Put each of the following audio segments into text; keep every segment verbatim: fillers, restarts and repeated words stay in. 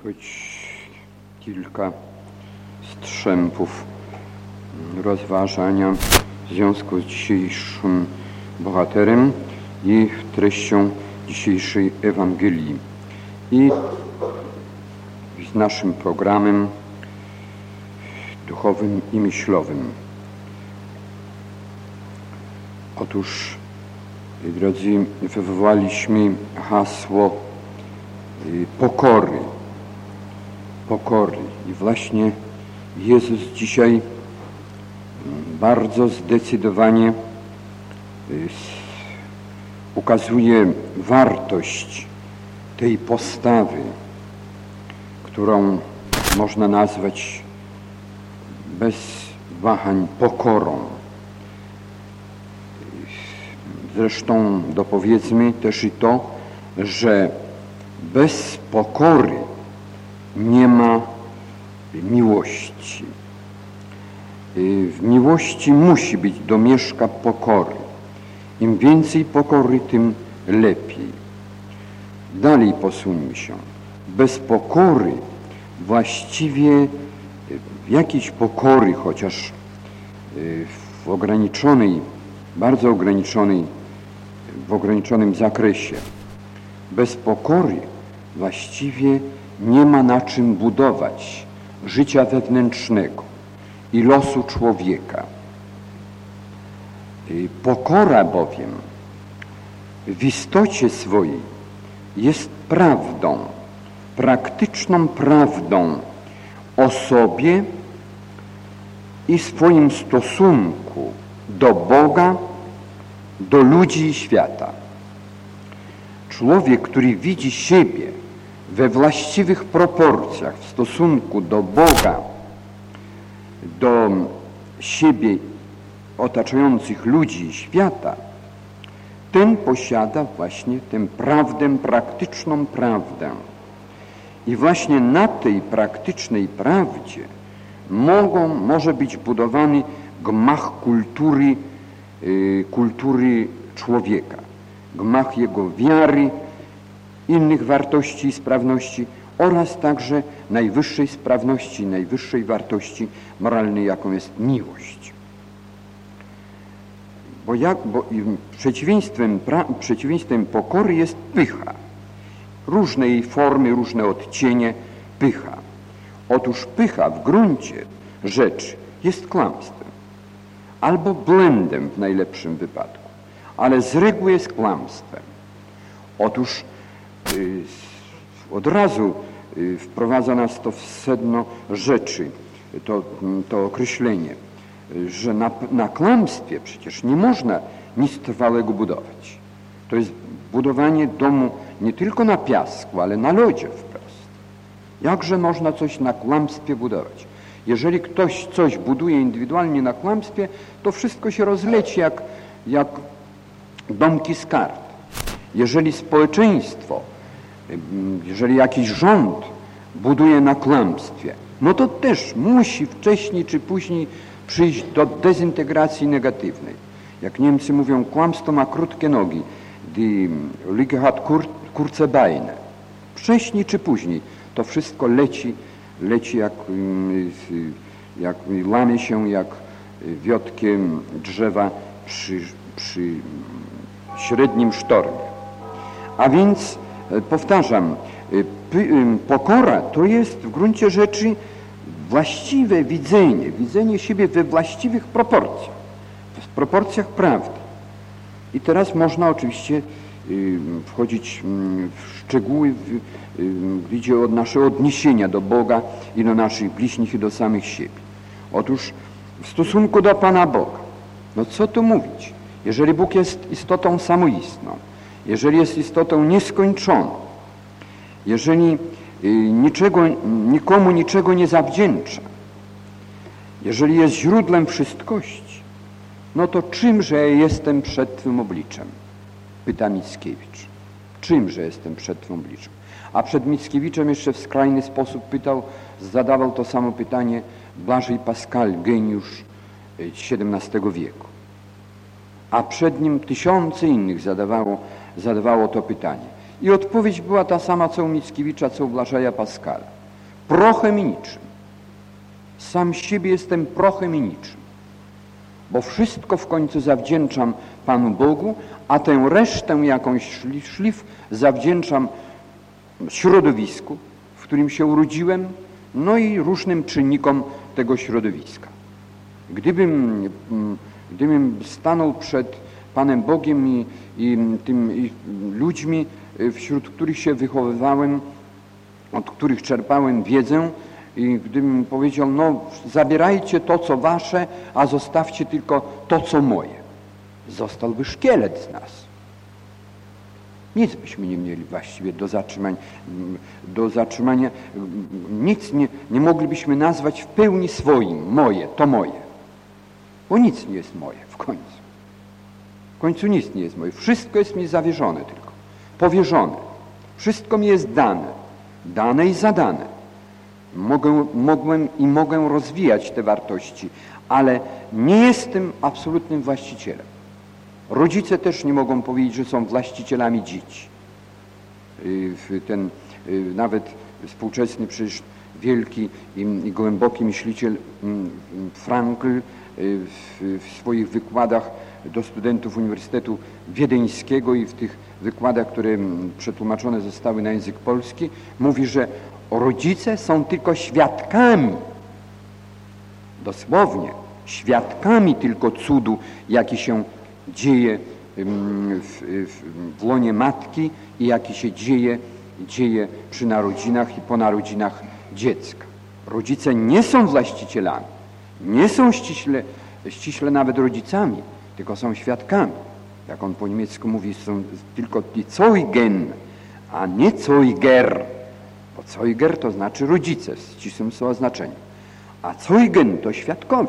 choć kilka strzępów rozważania w związku z dzisiejszym bohaterem i treścią dzisiejszej Ewangelii i z naszym programem duchowym i myślowym. Otóż, drodzy, wywołaliśmy hasło pokory. Pokory. I właśnie Jezus dzisiaj bardzo zdecydowanie ukazuje wartość tej postawy, którą można nazwać bez wahań pokorą. Zresztą dopowiedzmy też i to, że bez pokory nie ma miłości. W miłości musi być domieszka pokory. Im więcej pokory, tym lepiej. Dalej posuńmy się. Bez pokory właściwie jakiejś pokory, chociaż w ograniczonej, bardzo ograniczonej, w ograniczonym zakresie, bez pokory właściwie nie ma na czym budować życia wewnętrznego i losu człowieka. Pokora bowiem w istocie swojej jest prawdą, praktyczną prawdą o sobie i swoim stosunku do Boga, do ludzi i świata. Człowiek, który widzi siebie we właściwych proporcjach w stosunku do Boga, do siebie otaczających ludzi i świata, ten posiada właśnie tę prawdę, praktyczną prawdę. I właśnie na tej praktycznej prawdzie mogą, może być budowany gmach kultury, yy, kultury człowieka, gmach jego wiary, innych wartości i sprawności oraz także najwyższej sprawności, najwyższej wartości moralnej, jaką jest miłość. Bo, jak, bo przeciwieństwem, pra, przeciwieństwem pokory jest pycha. Różne jej formy, różne odcienie pycha. Otóż pycha w gruncie rzeczy jest kłamstwem albo błędem w najlepszym wypadku, ale z reguły jest kłamstwem. Otóż yy, od razu yy, wprowadza nas to w sedno rzeczy, to, to określenie, yy, że na, na kłamstwie przecież nie można nic trwałego budować. To jest budowanie domu nie tylko na piasku, ale na lodzie wprost. Jakże można coś na kłamstwie budować? Jeżeli ktoś coś buduje indywidualnie na kłamstwie, to wszystko się rozleci jak, jak domki z kart. Jeżeli społeczeństwo, jeżeli jakiś rząd buduje na kłamstwie, no to też musi wcześniej czy później przyjść do dezintegracji negatywnej. Jak Niemcy mówią, kłamstwo ma krótkie nogi. Die Lüge hat kur, kurze Beine. Wcześniej czy później to wszystko leci, leci jak, jak łamie się jak wiotkie drzewa przy, przy średnim sztormie. A więc powtarzam, pokora to jest w gruncie rzeczy właściwe widzenie, widzenie siebie we właściwych proporcjach, w proporcjach prawdy. I teraz można oczywiście wchodzić w szczegóły, gdy idzie o nasze odniesienia do Boga i do naszych bliźnich i do samych siebie. Otóż w stosunku do Pana Boga, no co tu mówić? Jeżeli Bóg jest istotą samoistną, jeżeli jest istotą nieskończoną, jeżeli niczego, nikomu niczego nie zawdzięcza, jeżeli jest źródłem wszystkości, no to czymże jestem przed Twym obliczem? Pyta Mickiewicz. Czymże jestem przed Twym obliczem? A przed Mickiewiczem jeszcze w skrajny sposób pytał, zadawał to samo pytanie Błażej Pascal, geniusz siedemnastego wieku. A przed nim tysiące innych zadawało, zadawało to pytanie. I odpowiedź była ta sama, co u Mickiewicza, co u Błażeja Pascala. prochem i niczym. Sam siebie jestem prochem i niczym, bo wszystko w końcu zawdzięczam Panu Bogu, a tę resztę jakąś szlif zawdzięczam środowisku, w którym się urodziłem, no i różnym czynnikom tego środowiska. Gdybym, gdybym stanął przed Panem Bogiem i, i tymi ludźmi, wśród których się wychowywałem, od których czerpałem wiedzę, i gdybym powiedział, no zabierajcie to, co wasze, a zostawcie tylko to, co moje, zostałby szkielet z nas. Nic byśmy nie mieli właściwie do zatrzymania, do zatrzymania nic nie, nie moglibyśmy nazwać w pełni swoim, moje, to moje. Bo nic nie jest moje w końcu. W końcu nic nie jest moje. Wszystko jest mi zawierzone tylko, powierzone. Wszystko mi jest dane, dane i zadane. Mogę, mogłem i mogę rozwijać te wartości, ale nie jestem absolutnym właścicielem. Rodzice też nie mogą powiedzieć, że są właścicielami dzieci. Ten nawet współczesny, przecież wielki i głęboki myśliciel Frankl w swoich wykładach do studentów Uniwersytetu Wiedeńskiego i w tych wykładach, które przetłumaczone zostały na język polski, mówi, że rodzice są tylko świadkami, dosłownie świadkami tylko cudu, jaki się dzieje w, w, w łonie matki i jaki się dzieje, dzieje przy narodzinach i po narodzinach dziecka. Rodzice nie są właścicielami, nie są ściśle, ściśle nawet rodzicami, tylko są świadkami. Jak on po niemiecku mówi, są tylko die Zeugen, a nie Zeuger. Bo Zeuger to znaczy rodzice w ścisłym słowa znaczeniu, a Zeugen to świadkowie.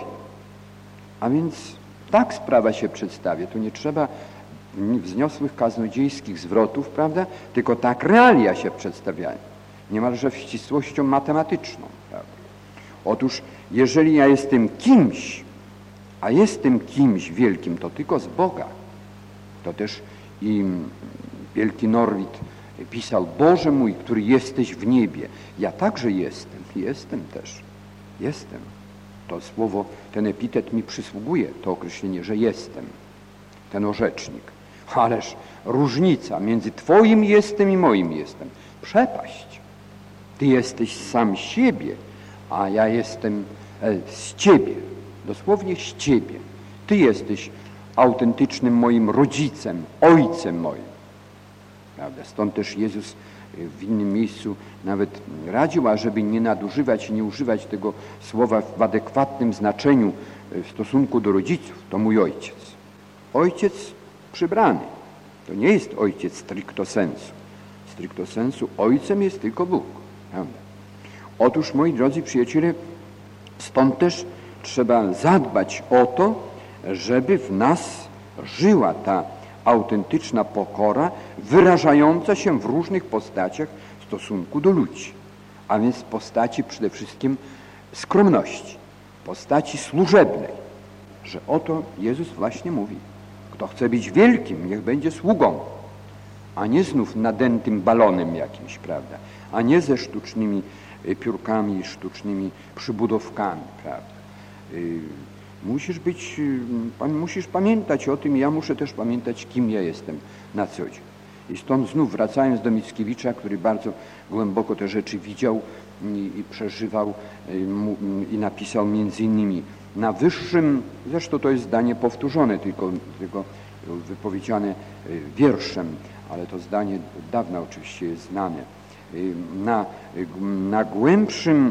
A więc tak sprawa się przedstawia. Tu nie trzeba wzniosłych kaznodziejskich zwrotów, prawda? Tylko tak realia się przedstawiają. Niemalże w ścisłością matematyczną, prawda? Otóż, jeżeli ja jestem kimś, a jestem kimś wielkim, to tylko z Boga. To też i wielki Norwid pisał: Boże mój, który jesteś w niebie. Ja także jestem, jestem też, jestem. To słowo, ten epitet mi przysługuje, to określenie, że jestem, ten orzecznik. Ależ różnica między Twoim jestem i moim jestem. Przepaść. Ty jesteś sam siebie, a ja jestem z Ciebie. Dosłownie z Ciebie. Ty jesteś autentycznym moim rodzicem, ojcem moim. Prawda? Stąd też Jezus w innym miejscu nawet radził, ażeby nie nadużywać i nie używać tego słowa w adekwatnym znaczeniu w stosunku do rodziców. To mój ojciec. Ojciec przybrany. To nie jest ojciec stricto sensu. Stricto sensu ojcem jest tylko Bóg. Prawda? Otóż, moi drodzy przyjaciele, stąd też trzeba zadbać o to, żeby w nas żyła ta autentyczna pokora, wyrażająca się w różnych postaciach w stosunku do ludzi. A więc postaci przede wszystkim skromności, postaci służebnej, że oto Jezus właśnie mówi: kto chce być wielkim, niech będzie sługą, a nie znów nadętym balonem jakimś, prawda, a nie ze sztucznymi piórkami, sztucznymi przybudówkami, prawda. Musisz być, musisz pamiętać o tym, ja muszę też pamiętać, kim ja jestem na co dzień. I stąd znów wracając do Mickiewicza, który bardzo głęboko te rzeczy widział i, i przeżywał i, i napisał między innymi: na wyższym, zresztą to jest zdanie powtórzone, tylko, tylko wypowiedziane wierszem, ale to zdanie od dawna oczywiście jest znane. Na, na głębszym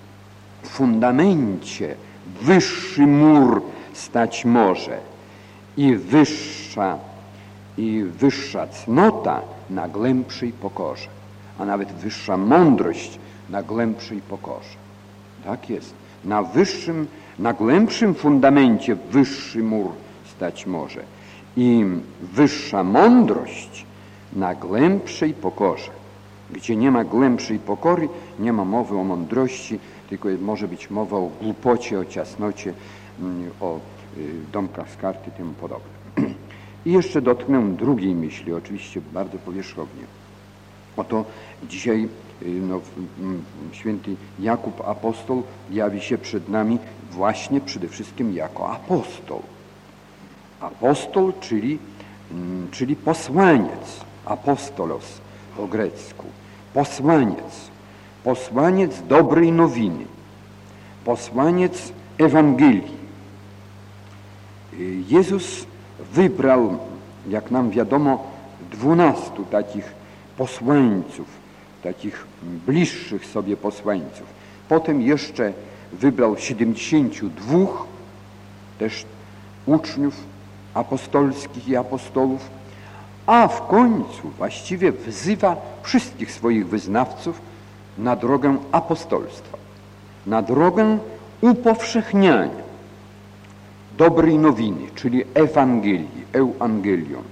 fundamencie wyższy mur stać może i wyższa, i wyższa cnota na głębszej pokorze, a nawet wyższa mądrość na głębszej pokorze. Tak jest. Na wyższym, na głębszym fundamencie wyższy mur stać może i wyższa mądrość na głębszej pokorze. Gdzie nie ma głębszej pokory, nie ma mowy o mądrości, tylko może być mowa o głupocie, o ciasnocie, o domkach z karty i tym podobne. I jeszcze dotknę drugiej myśli, oczywiście bardzo powierzchownie. Oto dzisiaj no, święty Jakub apostoł jawi się przed nami właśnie przede wszystkim jako apostoł. Apostoł, czyli, czyli posłaniec, apostolos po grecku, posłaniec, posłaniec dobrej nowiny, posłaniec Ewangelii. Jezus wybrał, jak nam wiadomo, dwunastu takich posłańców, takich bliższych sobie posłańców. Potem jeszcze wybrał siedemdziesięciu dwóch, też uczniów apostolskich i apostołów, a w końcu właściwie wzywa wszystkich swoich wyznawców na drogę apostolstwa, na drogę upowszechniania dobrej nowiny, czyli Ewangelii, Euangelion.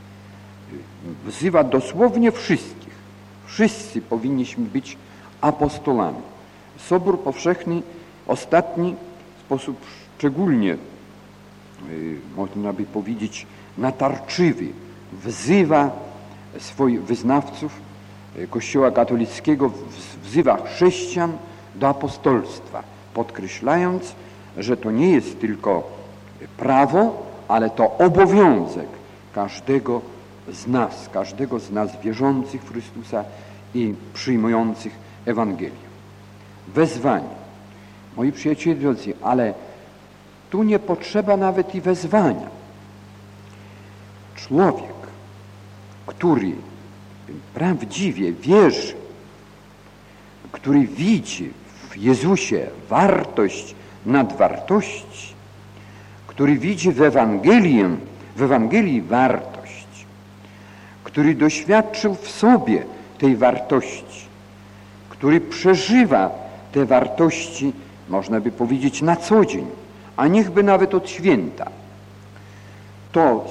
Wzywa dosłownie wszystkich. Wszyscy powinniśmy być apostolami. Sobór Powszechny, ostatni, w sposób szczególnie, można by powiedzieć, natarczywy, wzywa swoich wyznawców Kościoła katolickiego, wzywa chrześcijan do apostolstwa, podkreślając, że to nie jest tylko prawo, ale to obowiązek każdego z nas, każdego z nas wierzących w Chrystusa i przyjmujących Ewangelię. Wezwanie. Moi przyjaciele drodzy, ale tu nie potrzeba nawet i wezwania. Człowiek, który prawdziwie wierzy, który widzi w Jezusie wartość nad wartości, który widzi w Ewangelii, w Ewangelii wartość, który doświadczył w sobie tej wartości, który przeżywa te wartości, można by powiedzieć, na co dzień, a niechby nawet od święta, to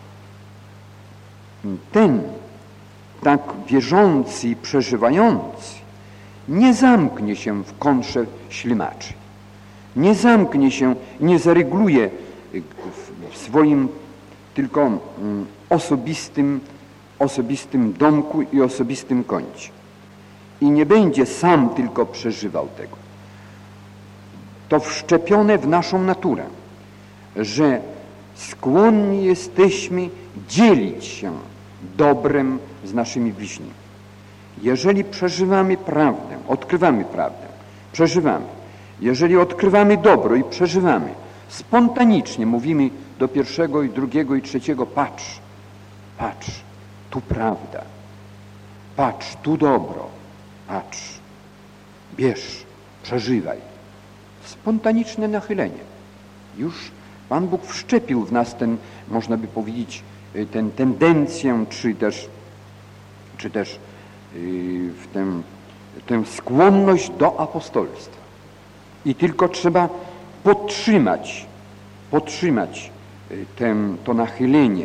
ten tak wierzący i przeżywający nie zamknie się w kontrze ślimaczy, nie zamknie się, nie zaregluje w swoim tylko osobistym, osobistym domku i osobistym kącie. I nie będzie sam tylko przeżywał tego. To wszczepione w naszą naturę, że skłonni jesteśmy dzielić się dobrem z naszymi bliźnimi. Jeżeli przeżywamy prawdę, odkrywamy prawdę, przeżywamy. Jeżeli odkrywamy dobro i przeżywamy, spontanicznie mówimy do pierwszego i drugiego i trzeciego: patrz, patrz, tu prawda, patrz, tu dobro, patrz, bierz, przeżywaj. Spontaniczne nachylenie. Już Pan Bóg wszczepił w nas ten, można by powiedzieć, tę tendencję, czy też, czy też w tę, tę skłonność do apostolstwa. I tylko trzeba podtrzymać, podtrzymać tę, to nachylenie,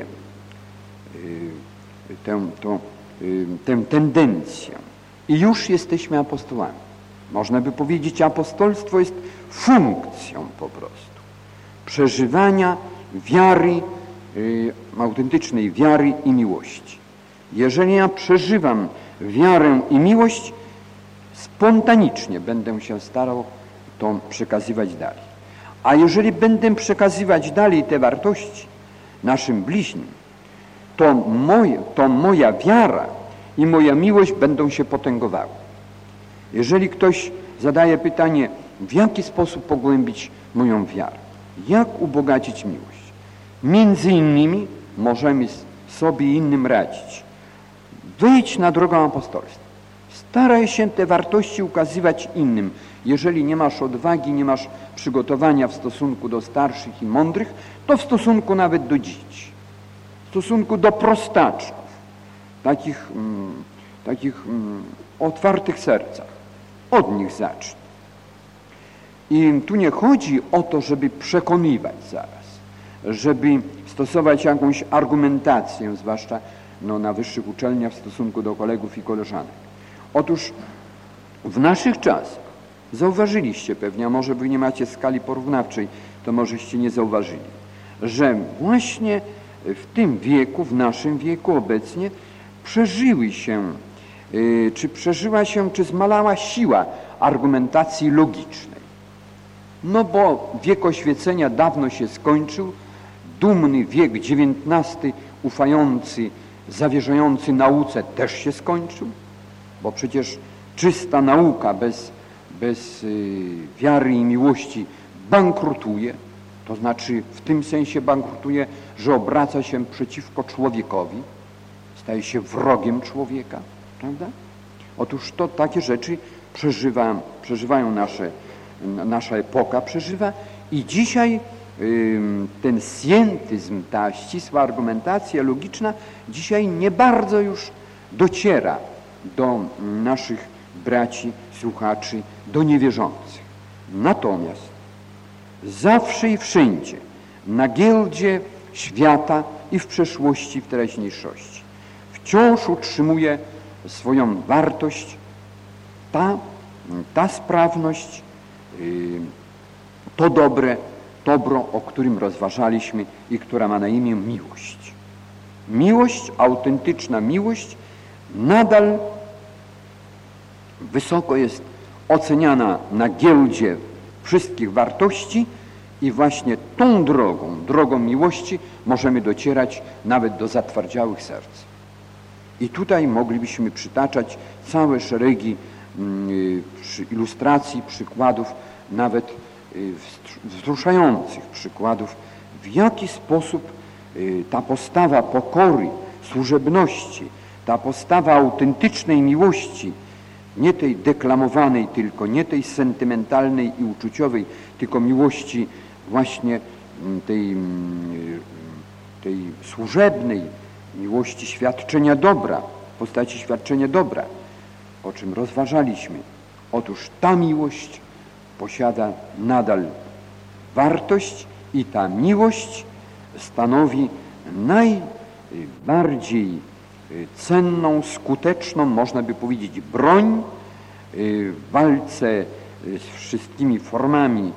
tę, to, tę tendencję. I już jesteśmy apostołami. Można by powiedzieć, apostolstwo jest funkcją po prostu przeżywania wiary, y, autentycznej wiary i miłości. Jeżeli ja przeżywam wiarę i miłość, spontanicznie będę się starał to przekazywać dalej. A jeżeli będę przekazywać dalej te wartości naszym bliźnim, to, moje, to moja wiara i moja miłość będą się potęgowały. Jeżeli ktoś zadaje pytanie, w jaki sposób pogłębić moją wiarę, jak ubogacić miłość, między innymi możemy sobie i innym radzić. Wyjdź na drogę apostolstwa. Staraj się te wartości ukazywać innym. Jeżeli nie masz odwagi, nie masz przygotowania w stosunku do starszych i mądrych, to w stosunku nawet do dzieci, w stosunku do prostaczków, takich, mm, takich mm, otwartych sercach. Od nich zacznij. I tu nie chodzi o to, żeby przekonywać zaraz, żeby stosować jakąś argumentację, zwłaszcza no, na wyższych uczelniach w stosunku do kolegów i koleżanek. Otóż w naszych czasach zauważyliście pewnie, a może wy nie macie skali porównawczej, to możeście nie zauważyli, że właśnie w tym wieku, w naszym wieku obecnie przeżyły się czy przeżyła się, czy zmalała siła argumentacji logicznej. No bo wiek oświecenia dawno się skończył, dumny wiek dziewiętnasty, ufający, zawierzający nauce też się skończył, bo przecież czysta nauka bez, bez yy, wiary i miłości bankrutuje, to znaczy w tym sensie bankrutuje, że obraca się przeciwko człowiekowi, staje się wrogiem człowieka, prawda? Otóż to takie rzeczy przeżywa, przeżywają nasze, nasza epoka, przeżywa i dzisiaj yy, ten scientyzm, ta ścisła argumentacja logiczna dzisiaj nie bardzo już dociera do naszych braci, słuchaczy, do niewierzących. Natomiast zawsze i wszędzie, na giełdzie świata i w przeszłości, i w teraźniejszości, wciąż utrzymuje swoją wartość ta, ta sprawność, yy, to dobre, dobro, o którym rozważaliśmy i która ma na imię miłość. Miłość, autentyczna miłość nadal wysoko jest oceniana na giełdzie wszystkich wartości i właśnie tą drogą, drogą miłości możemy docierać nawet do zatwardziałych serc. I tutaj moglibyśmy przytaczać całe szeregi ilustracji, przykładów, nawet wzruszających przykładów, w jaki sposób ta postawa pokory, służebności, ta postawa autentycznej miłości, nie tej deklamowanej tylko, nie tej sentymentalnej i uczuciowej, tylko miłości właśnie tej, tej służebnej, miłości świadczenia dobra, w postaci świadczenia dobra, o czym rozważaliśmy. Otóż ta miłość posiada nadal wartość i ta miłość stanowi najbardziej cenną, skuteczną, można by powiedzieć, broń w walce z wszystkimi formami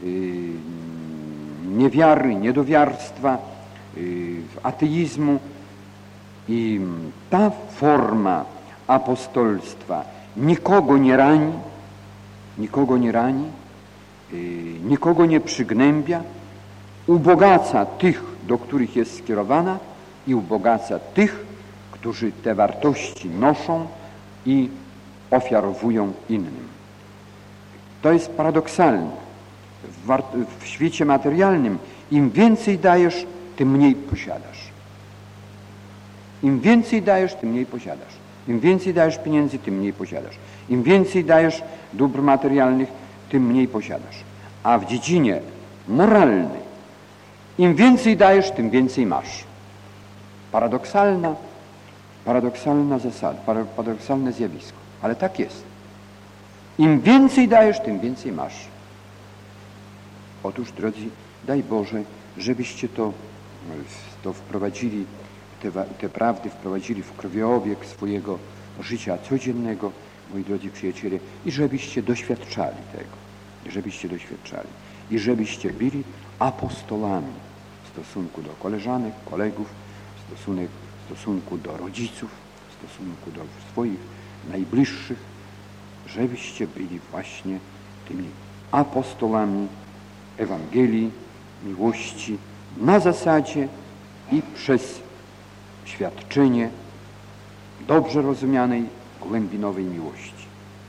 niewiary, niedowiarstwa, ateizmu. I ta forma apostolstwa nikogo nie rani, nikogo nie rani, nikogo nie przygnębia, ubogaca tych, do których jest skierowana i ubogaca tych, którzy te wartości noszą i ofiarowują innym. To jest paradoksalne. W, w świecie materialnym im więcej dajesz, tym mniej posiadasz. Im więcej dajesz, tym mniej posiadasz. Im więcej dajesz pieniędzy, tym mniej posiadasz. Im więcej dajesz dóbr materialnych, tym mniej posiadasz. A w dziedzinie moralnej im więcej dajesz, tym więcej masz. Paradoksalna, paradoksalna zasada, paradoksalne zjawisko. Ale tak jest. Im więcej dajesz, tym więcej masz. Otóż, drodzy, daj Boże, żebyście to, to wprowadzili, te, te prawdy wprowadzili w krwiobieg swojego życia codziennego, moi drodzy przyjaciele, i żebyście doświadczali tego. I żebyście doświadczali. I żebyście byli apostolami w stosunku do koleżanek, kolegów, w stosunek, w stosunku do rodziców, w stosunku do swoich najbliższych, żebyście byli właśnie tymi apostolami Ewangelii, miłości na zasadzie i przez świadczenie dobrze rozumianej, głębinowej miłości.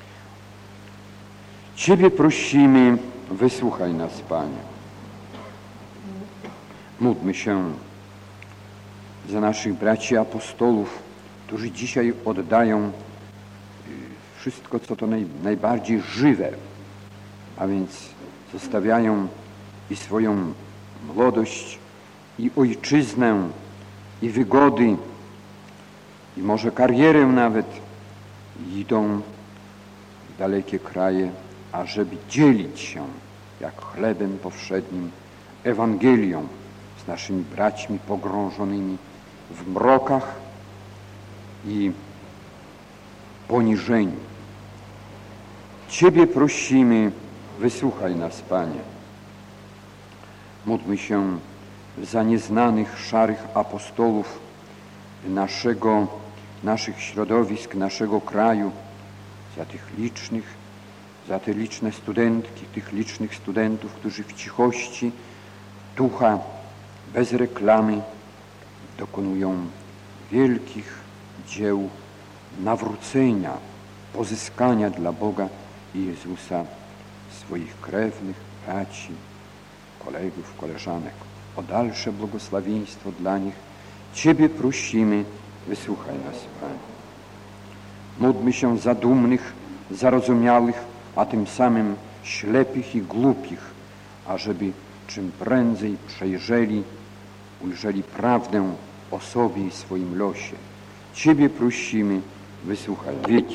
Ciebie prosimy, wysłuchaj nas, Panie. Módlmy się za naszych braci apostolów, którzy dzisiaj oddają wszystko, co to naj, najbardziej żywe, a więc zostawiają i swoją młodość, i ojczyznę, i wygody, i może karierę nawet, i idą w dalekie kraje, ażeby dzielić się jak chlebem powszednim Ewangelią z naszymi braćmi pogrążonymi w mrokach i poniżeniu. Ciebie prosimy, wysłuchaj nas, Panie. Módlmy się za nieznanych, szarych apostołów naszego naszych środowisk, naszego kraju, za tych licznych, za te liczne studentki, tych licznych studentów, którzy w cichości ducha, bez reklamy dokonują wielkich dzieł nawrócenia, pozyskania dla Boga i Jezusa swoich krewnych, braci, kolegów, koleżanek. O dalsze błogosławieństwo dla nich Ciebie prosimy, wysłuchaj nas, Panie. Módlmy się za dumnych, zarozumiałych, a tym samym ślepych i głupich, ażeby czym prędzej przejrzeli, ujrzeli prawdę o sobie i swoim losie. Ciebie prosimy, wysłuchaj.